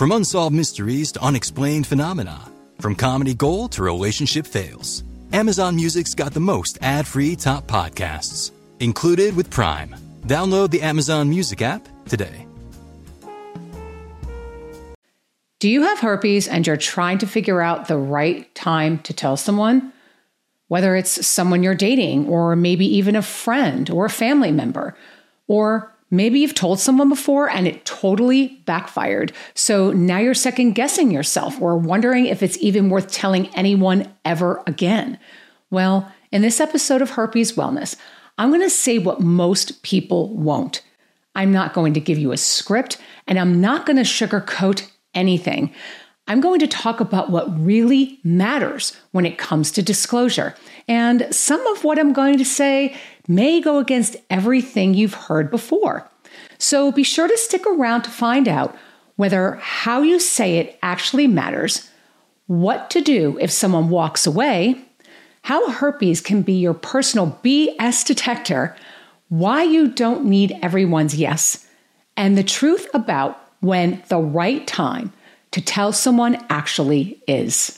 From unsolved mysteries to unexplained phenomena, from comedy gold to relationship fails, Amazon Music's got the most ad-free top podcasts, included with Prime. Download the Amazon Music app today. Do you have herpes and you're trying to figure out the right time to tell someone? Whether it's someone you're dating, or maybe even a friend or a family member, or maybe you've told someone before and it totally backfired. So now you're second guessing yourself or wondering if it's even worth telling anyone ever again. Well, in this episode of Herpes Wellness, I'm going to say what most people won't. I'm not going to give you a script, and I'm not going to sugarcoat anything. I'm going to talk about what really matters when it comes to disclosure. And some of what I'm going to say may go against everything you've heard before. So be sure to stick around to find out whether how you say it actually matters, what to do if someone walks away, how herpes can be your personal BS detector, why you don't need everyone's yes, and the truth about when the right time to tell someone actually is.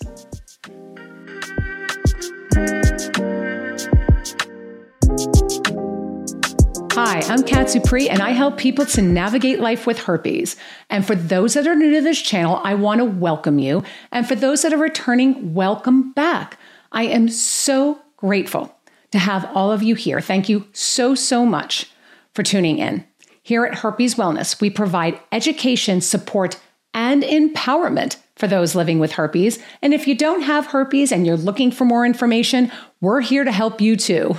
Hi, I'm Kat Supri, and I help people to navigate life with herpes. And for those that are new to this channel, I want to welcome you. And for those that are returning, welcome back. I am so grateful to have all of you here. Thank you so much for tuning in. Here at Herpes Wellness, we provide education, support, and empowerment for those living with herpes. And if you don't have herpes and you're looking for more information, we're here to help you too.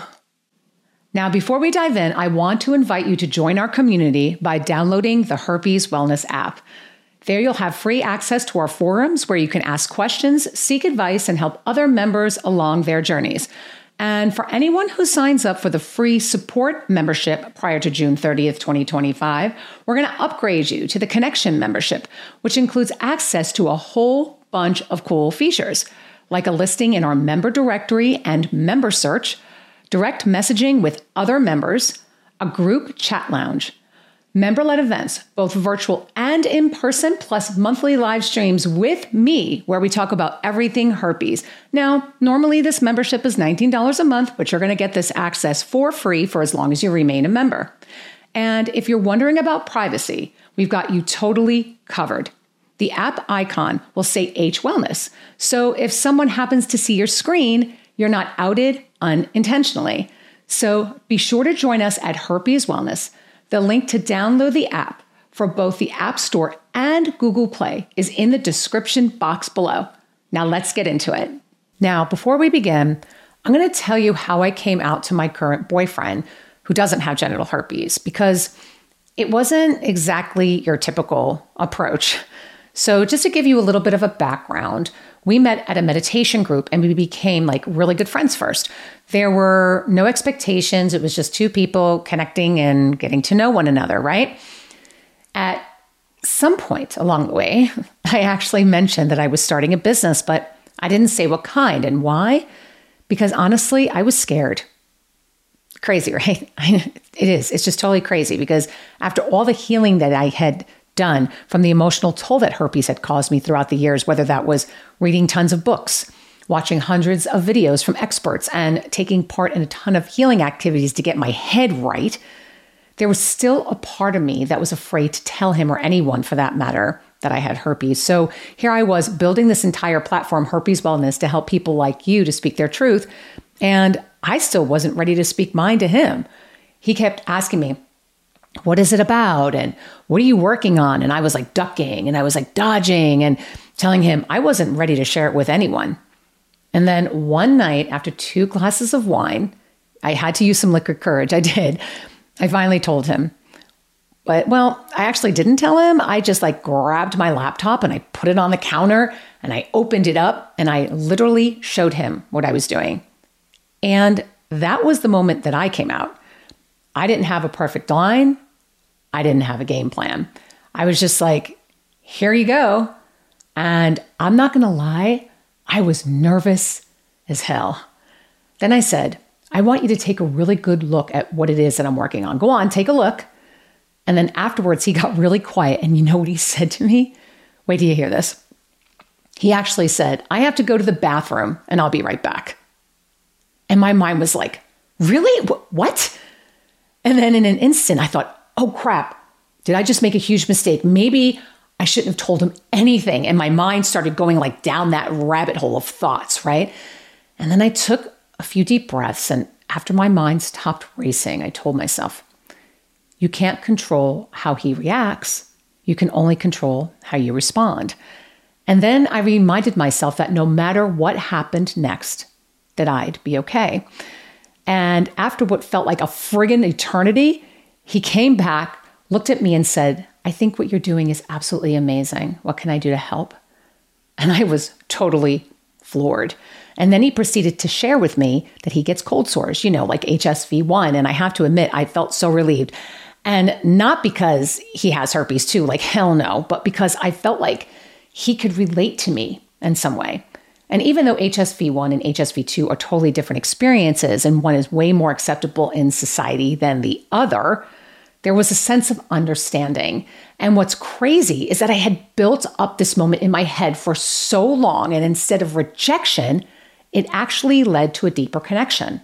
Now, before we dive in, I want to invite you to join our community by downloading the Herpes Wellness app. There you'll have free access to our forums where you can ask questions, seek advice, and help other members along their journeys. And for anyone who signs up for the free support membership prior to June 30th, 2025, we're going to upgrade you to the Connection membership, which includes access to a whole bunch of cool features, like a listing in our member directory and member search, direct messaging with other members, a group chat lounge, member-led events, both virtual and in person, plus monthly live streams with me where we talk about everything herpes. Now, normally this membership is $19 a month, but you're going to get this access for free for as long as you remain a member. And if you're wondering about privacy, we've got you totally covered. The app icon will say H Wellness. So if someone happens to see your screen, you're not outed unintentionally. So be sure to join us at Herpes Wellness. The link to download the app for both the App Store and Google Play is in the description box below. Now let's get into it. Now, before we begin, I'm going to tell you how I came out to my current boyfriend who doesn't have genital herpes, because it wasn't exactly your typical approach. So just to give you a little bit of a background, we met at a meditation group and we became like really good friends first. There were no expectations. It was just two people connecting and getting to know one another, right? At some point along the way, I actually mentioned that I was starting a business, but I didn't say what kind and why, because honestly, I was scared. Crazy, right? It is. It's just totally crazy, because after all the healing that I had done from the emotional toll that herpes had caused me throughout the years, whether that was reading tons of books, watching hundreds of videos from experts, and taking part in a ton of healing activities to get my head right, there was still a part of me that was afraid to tell him, or anyone for that matter, that I had herpes. So here I was building this entire platform, Herpes Wellness, to help people like you to speak their truth. And I still wasn't ready to speak mine to him. He kept asking me, what is it about? And what are you working on? And I was like ducking and I was like dodging and telling him I wasn't ready to share it with anyone. And then one night, after 2 glasses of wine, I had to use some liquid courage. I did. I finally told him. But, well, I actually didn't tell him. I just like grabbed my laptop and I put it on the counter and I opened it up and I literally showed him what I was doing. And that was the moment that I came out. I didn't have a perfect line. I didn't have a game plan. I was just like, here you go. And I'm not going to lie, I was nervous as hell. Then I said, I want you to take a really good look at what it is that I'm working on. Go on, take a look. And then afterwards, he got really quiet. And you know what he said to me? Wait till you hear this. He actually said, I have to go to the bathroom and I'll be right back. And my mind was like, really? What? And then in an instant, I thought, oh crap, did I just make a huge mistake? Maybe I shouldn't have told him anything. And my mind started going like down that rabbit hole of thoughts, right? And then I took a few deep breaths. And after my mind stopped racing, I told myself, you can't control how he reacts. You can only control how you respond. And then I reminded myself that no matter what happened next, that I'd be okay. And after what felt like a friggin' eternity, he came back, looked at me and said, I think what you're doing is absolutely amazing. What can I do to help? And I was totally floored. And then he proceeded to share with me that he gets cold sores, like HSV-1. And I have to admit, I felt so relieved. And not because he has herpes too, like hell no, but because I felt like he could relate to me in some way. And even though HSV-1 and HSV-2 are totally different experiences, and one is way more acceptable in society than the other, there was a sense of understanding. And what's crazy is that I had built up this moment in my head for so long, and instead of rejection, it actually led to a deeper connection.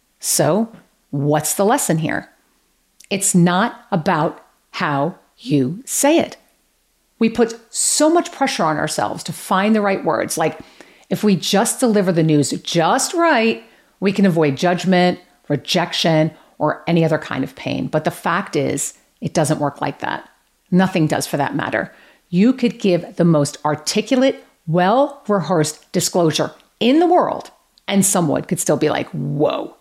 So, what's the lesson here? It's not about how you say it. We put so much pressure on ourselves to find the right words. Like, if we just deliver the news just right, we can avoid judgment, rejection, or any other kind of pain. But the fact is, it doesn't work like that. Nothing does for that matter. You could give the most articulate, well-rehearsed disclosure in the world, and someone could still be like, whoa.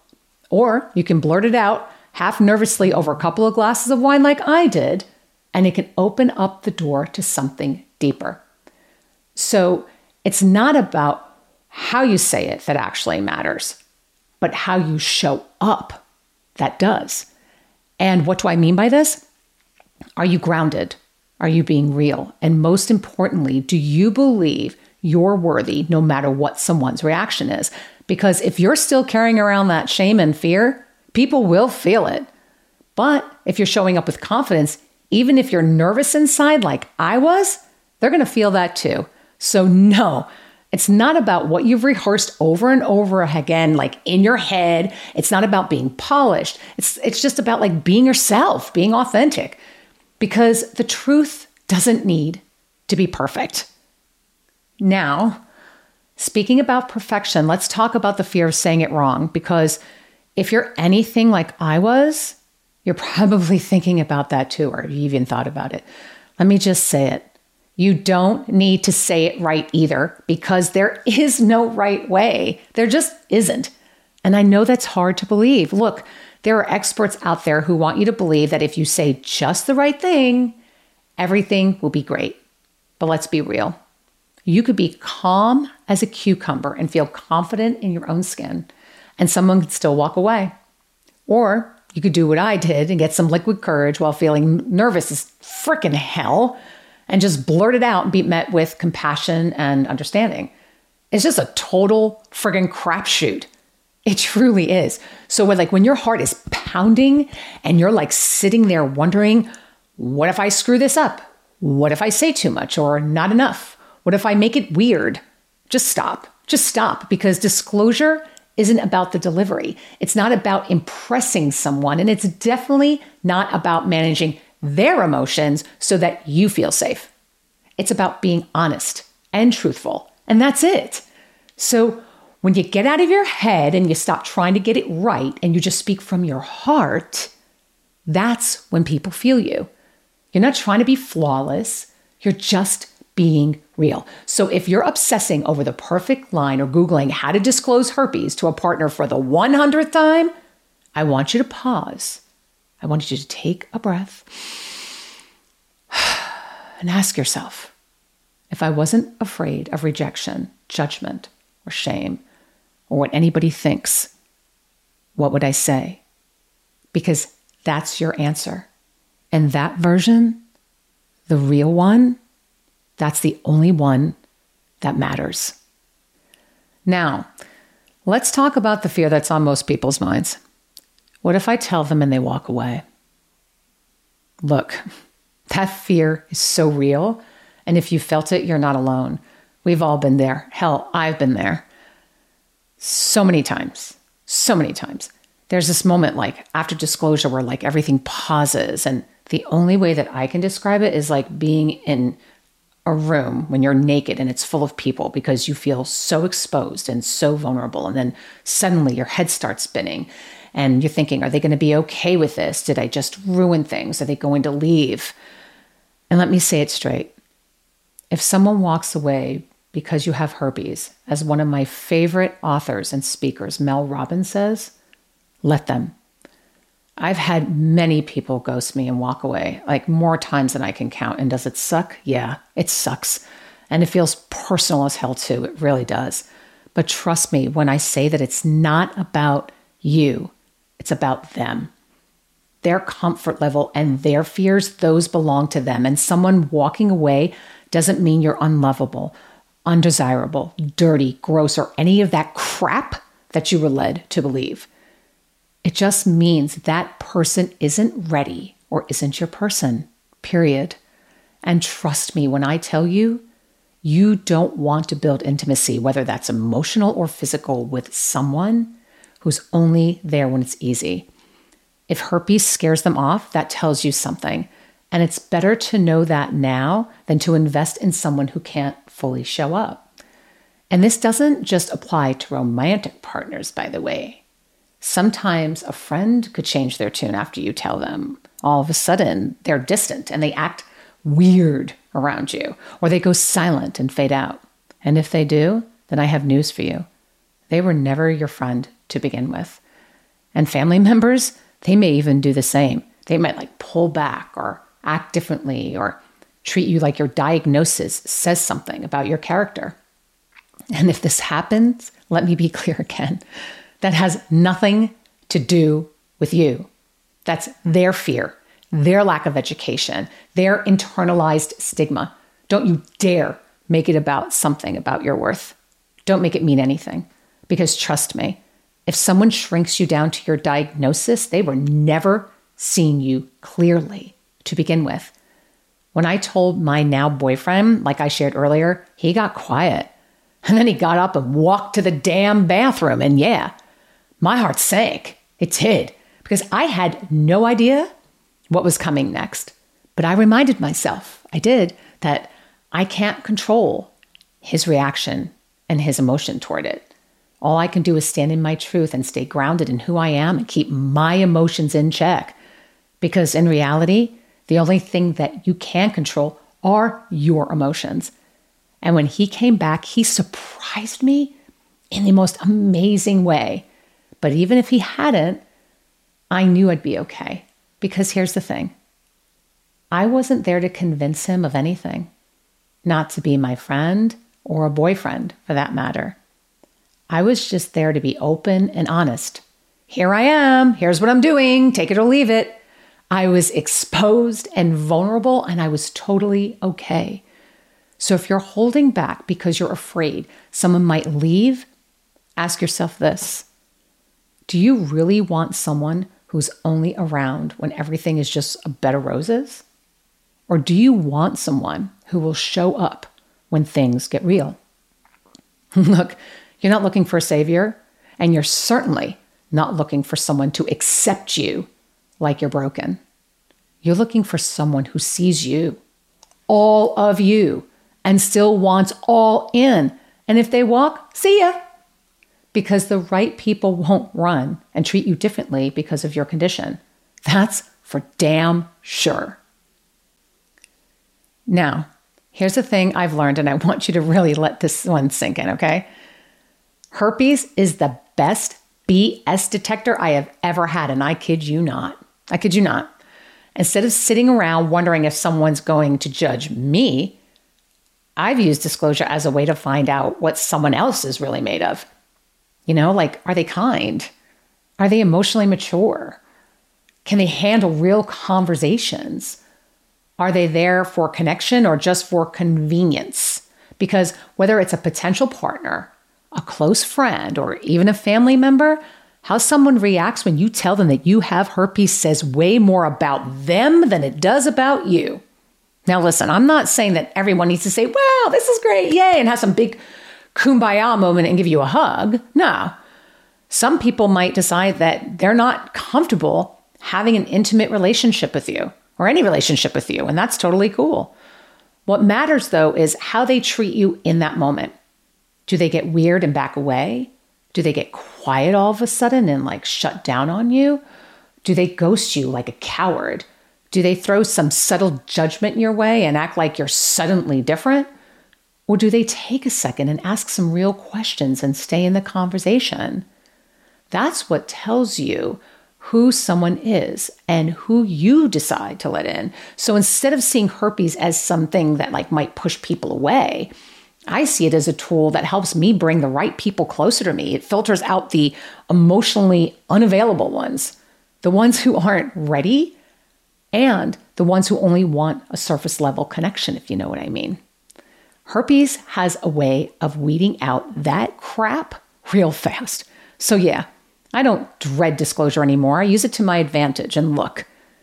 Or you can blurt it out half nervously over a couple of glasses of wine like I did, and it can open up the door to something deeper. So it's not about how you say it that actually matters, but how you show up that does. And what do I mean by this? Are you grounded? Are you being real? And most importantly, do you believe you're worthy no matter what someone's reaction is? Because if you're still carrying around that shame and fear, people will feel it. But if you're showing up with confidence, even if you're nervous inside like I was, they're going to feel that too. So no, it's not about what you've rehearsed over and over again, like in your head. It's not about being polished. It's just about like being yourself, being authentic, because the truth doesn't need to be perfect. Now, speaking about perfection, let's talk about the fear of saying it wrong, because if you're anything like I was, you're probably thinking about that too, or you even thought about it. Let me just say it. You don't need to say it right either, because there is no right way. There just isn't. And I know that's hard to believe. Look, there are experts out there who want you to believe that if you say just the right thing, everything will be great. But let's be real. You could be calm as a cucumber and feel confident in your own skin, and someone could still walk away. Or you could do what I did and get some liquid courage while feeling nervous as frickin' hell and just blurt it out and be met with compassion and understanding. It's just a total friggin' crapshoot. It truly is. So when your heart is pounding and you're like sitting there wondering, what if I screw this up? What if I say too much or not enough? What if I make it weird? Just stop. Just stop, because disclosure isn't about the delivery. It's not about impressing someone, and it's definitely not about managing their emotions so that you feel safe. It's about being honest and truthful, and that's it. So when you get out of your head and you stop trying to get it right and you just speak from your heart, that's when people feel you. You're not trying to be flawless. You're just being real. So if you're obsessing over the perfect line or Googling how to disclose herpes to a partner for the 100th time, I want you to pause. I want you to take a breath and ask yourself, if I wasn't afraid of rejection, judgment, or shame, or what anybody thinks, what would I say? Because that's your answer. And that version, the real one, that's the only one that matters. Now, let's talk about the fear that's on most people's minds. What if I tell them and they walk away? Look, that fear is so real, And if you felt it, you're not alone. We've all been there. Hell, I've been there. So many times. There's this moment like after disclosure where like everything pauses. And the only way that I can describe it is like being in a room when you're naked and it's full of people because you feel so exposed and so vulnerable. And then suddenly your head starts spinning and you're thinking, are they going to be okay with this? Did I just ruin things? Are they going to leave? And let me say it straight. If someone walks away because you have herpes, as one of my favorite authors and speakers, Mel Robbins, says, let them. I've had many people ghost me and walk away, like more times than I can count. And does it suck? Yeah, it sucks. And it feels personal as hell too. It really does. But trust me when I say that it's not about you, it's about them. Their comfort level and their fears, those belong to them. And someone walking away doesn't mean you're unlovable, undesirable, dirty, gross, or any of that crap that you were led to believe. It just means that person isn't ready or isn't your person, period. And trust me when I tell you, you don't want to build intimacy, whether that's emotional or physical, with someone who's only there when it's easy. If herpes scares them off, that tells you something. And it's better to know that now than to invest in someone who can't fully show up. And this doesn't just apply to romantic partners, by the way. Sometimes a friend could change their tune after you tell them. All of a sudden, they're distant and they act weird around you, or they go silent and fade out. And if they do, then I have news for you. They were never your friend to begin with. And family members, they may even do the same. They might like pull back or act differently or treat you like your diagnosis says something about your character. And if this happens, let me be clear again. That has nothing to do with you. That's their fear, their lack of education, their internalized stigma. Don't you dare make it about something about your worth. Don't make it mean anything. Because trust me, if someone shrinks you down to your diagnosis, they were never seeing you clearly to begin with. When I told my now boyfriend, like I shared earlier, he got quiet. And then he got up and walked to the damn bathroom. And yeah, my heart sank. It did. Because I had no idea what was coming next. But I reminded myself, I did, that I can't control his reaction and his emotion toward it. All I can do is stand in my truth and stay grounded in who I am and keep my emotions in check. Because in reality, the only thing that you can control are your emotions. And when he came back, he surprised me in the most amazing way. But even if he hadn't, I knew I'd be okay. Because here's the thing. I wasn't there to convince him of anything. Not to be my friend or a boyfriend, for that matter. I was just there to be open and honest. Here I am. Here's what I'm doing. Take it or leave it. I was exposed and vulnerable, and I was totally okay. So if you're holding back because you're afraid someone might leave, ask yourself this. Do you really want someone who's only around when everything is just a bed of roses? Or do you want someone who will show up when things get real? Look, you're not looking for a savior, and you're certainly not looking for someone to accept you like you're broken. You're looking for someone who sees you, all of you, and still wants all in. And if they walk, see ya. Because the right people won't run and treat you differently because of your condition. That's for damn sure. Now, here's the thing I've learned, and I want you to really let this one sink in, okay? Herpes is the best BS detector I have ever had, and I kid you not. I kid you not. Instead of sitting around wondering if someone's going to judge me, I've used disclosure as a way to find out what someone else is really made of. You know, like, are they kind? Are they emotionally mature? Can they handle real conversations? Are they there for connection or just for convenience? Because whether it's a potential partner, a close friend, or even a family member, how someone reacts when you tell them that you have herpes says way more about them than it does about you. Now, listen, I'm not saying that everyone needs to say, wow, this is great, yay, and have some big kumbaya moment and give you a hug. No. Some people might decide that they're not comfortable having an intimate relationship with you or any relationship with you, and that's totally cool. What matters, though, is how they treat you in that moment. Do they get weird and back away? Do they get quiet all of a sudden and like shut down on you? Do they ghost you like a coward? Do they throw some subtle judgment your way and act like you're suddenly different? Or do they take a second and ask some real questions and stay in the conversation? That's what tells you who someone is and who you decide to let in. So instead of seeing herpes as something that like might push people away, I see it as a tool that helps me bring the right people closer to me. It filters out the emotionally unavailable ones, the ones who aren't ready, and the ones who only want a surface level connection, if you know what I mean. Herpes has a way of weeding out that crap real fast. So yeah, I don't dread disclosure anymore. I use it to my advantage. And look,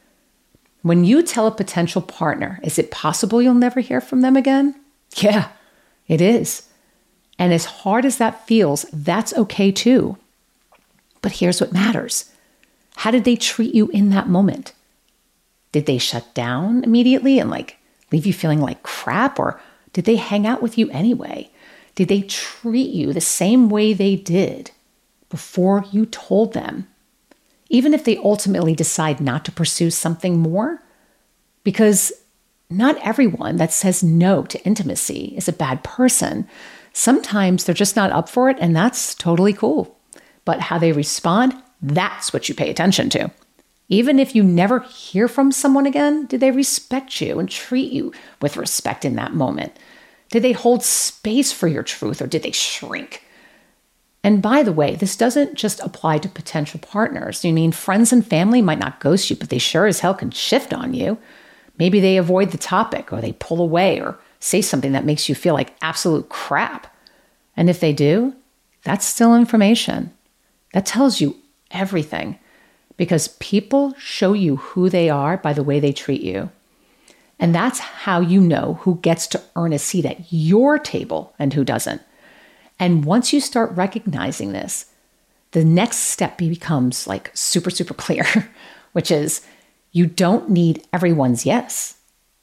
when you tell a potential partner, is it possible you'll never hear from them again? Yeah, it is. And as hard as that feels, that's okay too. But here's what matters. How did they treat you in that moment? Did they shut down immediately and like leave you feeling like crap? Or did they hang out with you anyway? Did they treat you the same way they did before you told them? Even if they ultimately decide not to pursue something more? Because not everyone that says no to intimacy is a bad person. Sometimes they're just not up for it, and that's totally cool. But how they respond, that's what you pay attention to. Even if you never hear from someone again, did they respect you and treat you with respect in that moment? Did they hold space for your truth, or did they shrink? And by the way, this doesn't just apply to potential partners. You mean friends and family might not ghost you, but they sure as hell can shift on you. Maybe they avoid the topic, or they pull away, or say something that makes you feel like absolute crap. And if they do, that's still information. That tells you everything, because people show you who they are by the way they treat you. And that's how you know who gets to earn a seat at your table and who doesn't. And once you start recognizing this, the next step becomes like super, super clear, which is you don't need everyone's yes.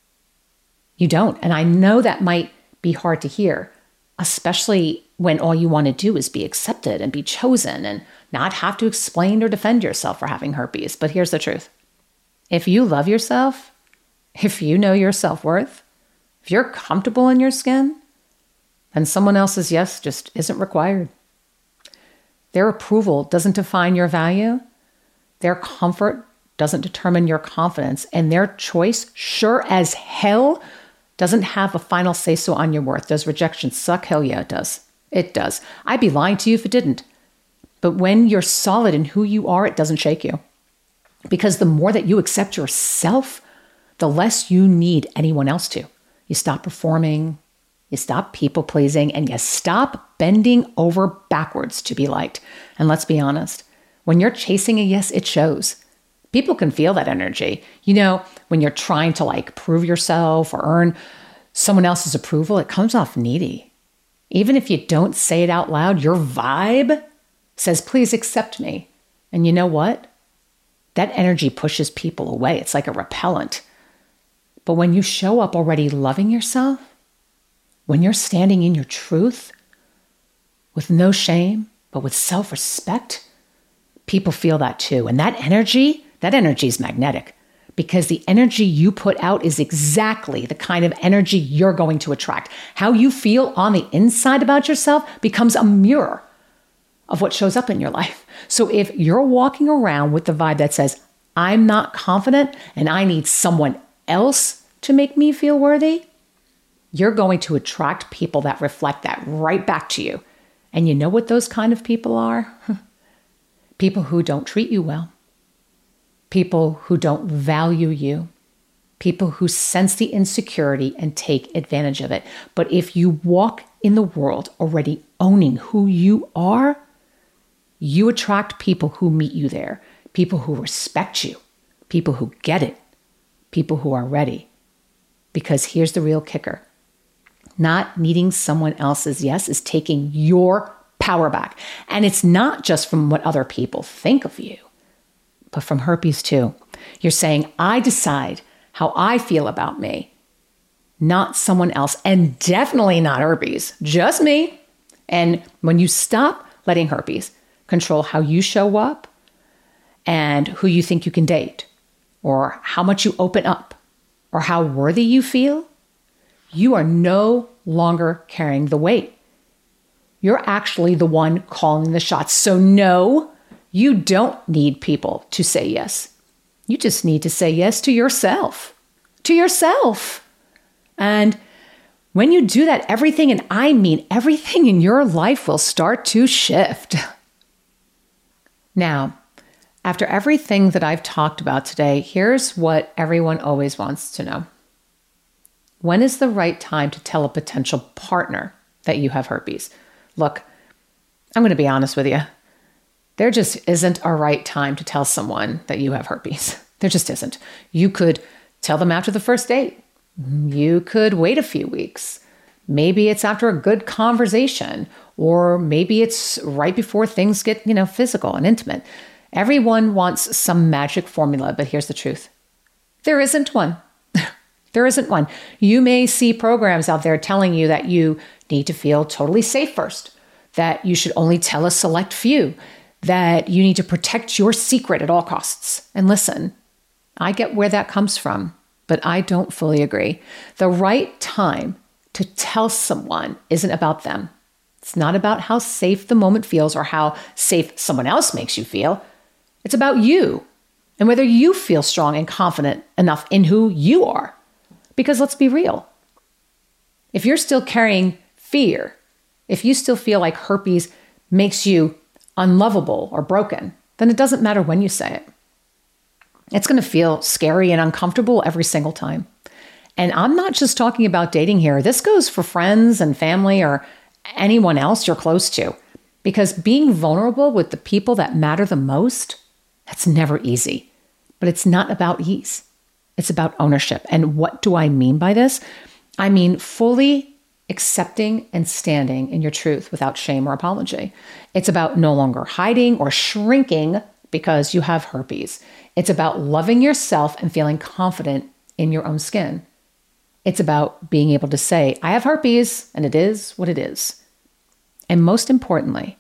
You don't. And I know that might be hard to hear, especially when all you want to do is be accepted and be chosen and not have to explain or defend yourself for having herpes. But here's the truth. If you love yourself, if you know your self-worth, if you're comfortable in your skin, then someone else's yes just isn't required. Their approval doesn't define your value. Their comfort doesn't determine your confidence. And their choice, sure as hell, doesn't have a final say-so on your worth. Does rejection suck? Hell yeah, it does. It does. I'd be lying to you if it didn't. But when you're solid in who you are, it doesn't shake you. Because the more that you accept yourself, the less you need anyone else to. You stop performing, you stop people pleasing, and you stop bending over backwards to be liked. And let's be honest, when you're chasing a yes, it shows. People can feel that energy. You know, when you're trying to like prove yourself or earn someone else's approval, it comes off needy. Even if you don't say it out loud, your vibe says, please accept me. And you know what? That energy pushes people away. It's like a repellent. But when you show up already loving yourself, when you're standing in your truth, with no shame, but with self-respect, people feel that too. And that energy is magnetic, because the energy you put out is exactly the kind of energy you're going to attract. How you feel on the inside about yourself becomes a mirror of what shows up in your life. So if you're walking around with the vibe that says, I'm not confident and I need someone else to make me feel worthy, you're going to attract people that reflect that right back to you. And you know what those kind of people are? People who don't treat you well. People who don't value you. People who sense the insecurity and take advantage of it. But if you walk in the world already owning who you are, you attract people who meet you there. People who respect you. People who get it. People who are ready. Because here's the real kicker. Not needing someone else's yes is taking your power back. And it's not just from what other people think of you, but from herpes too. You're saying, I decide how I feel about me, not someone else, and definitely not herpes, just me. And when you stop letting herpes control how you show up and who you think you can date, or how much you open up, or how worthy you feel, you are no longer carrying the weight. You're actually the one calling the shots. So no, you don't need people to say yes. You just need to say yes to yourself. To yourself. And when you do that, everything, and I mean everything in your life will start to shift. Now, after everything that I've talked about today, here's what everyone always wants to know. When is the right time to tell a potential partner that you have herpes? Look, I'm going to be honest with you. There just isn't a right time to tell someone that you have herpes. There just isn't. You could tell them after the first date. You could wait a few weeks. Maybe it's after a good conversation, or maybe it's right before things get, physical and intimate. Everyone wants some magic formula, but here's the truth. There isn't one. There isn't one. You may see programs out there telling you that you need to feel totally safe first, that you should only tell a select few, that you need to protect your secret at all costs. And listen, I get where that comes from, but I don't fully agree. The right time to tell someone isn't about them. It's not about how safe the moment feels or how safe someone else makes you feel. It's about you and whether you feel strong and confident enough in who you are. Because let's be real. If you're still carrying fear, if you still feel like herpes makes you unlovable or broken, then it doesn't matter when you say it. It's going to feel scary and uncomfortable every single time. And I'm not just talking about dating here. This goes for friends and family or anyone else you're close to. Because being vulnerable with the people that matter the most, that's never easy. But it's not about ease. It's about ownership. And what do I mean by this? I mean fully accepting and standing in your truth without shame or apology. It's about no longer hiding or shrinking because you have herpes. It's about loving yourself and feeling confident in your own skin. It's about being able to say, I have herpes, and it is what it is. And most importantly,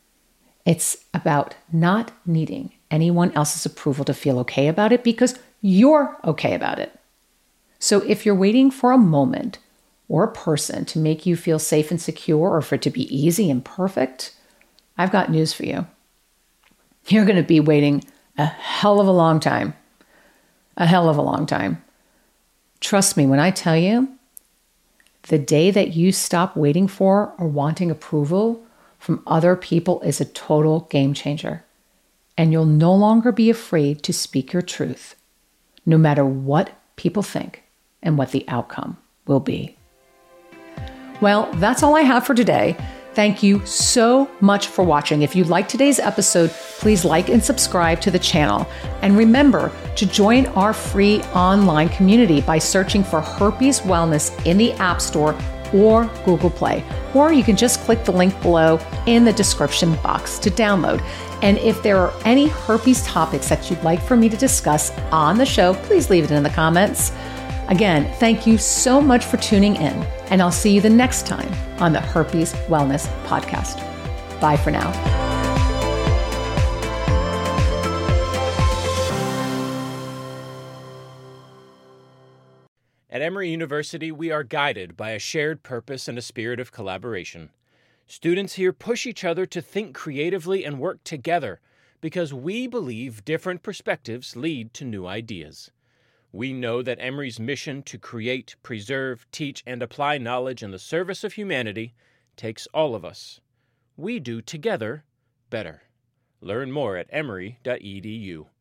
it's about not needing anyone else's approval to feel okay about it because you're okay about it. So if you're waiting for a moment or a person to make you feel safe and secure or for it to be easy and perfect, I've got news for you. You're going to be waiting a hell of a long time. A hell of a long time. Trust me when I tell you, the day that you stop waiting for or wanting approval from other people is a total game changer. And you'll no longer be afraid to speak your truth, no matter what people think and what the outcome will be. Well, that's all I have for today. Thank you so much for watching. If you liked today's episode, please like and subscribe to the channel. And remember to join our free online community by searching for Herpes Wellness in the App Store or Google Play. Or you can just click the link below in the description box to download. And if there are any herpes topics that you'd like for me to discuss on the show, please leave it in the comments. Again, thank you so much for tuning in, and I'll see you the next time on the Herpes Wellness Podcast. Bye for now. At Emory University, we are guided by a shared purpose and a spirit of collaboration. Students here push each other to think creatively and work together because we believe different perspectives lead to new ideas. We know that Emory's mission to create, preserve, teach, and apply knowledge in the service of humanity takes all of us. We do together better. Learn more at emory.edu.